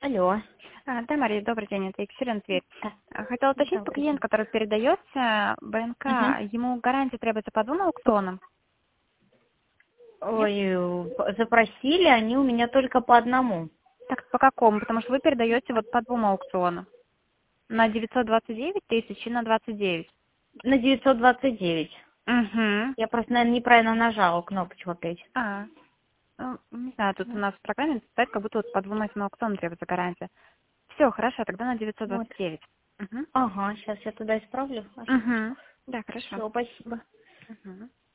Алло. Да, Мария, добрый день, это Екатерина Тверь. Хотела уточнить, по Добрый день. клиент, который передается БНК, Мгм. ему гарантия требуется по двум аукционам? Нет? Ой, запросили они у меня только по одному. Так по какому? Потому что вы передаете вот по двум аукционам. На 929 тысяч и на 29. На 929. Угу. Я просто, наверное, неправильно нажала кнопочку опять. Ну, не знаю, тут у нас в программе стоит, как будто вот по двум этим аукционам требуется гарантия. Все, хорошо, тогда на Вот. 929. Угу. Ага, сейчас я туда исправлю. Угу. Да, хорошо. Все, спасибо. Угу.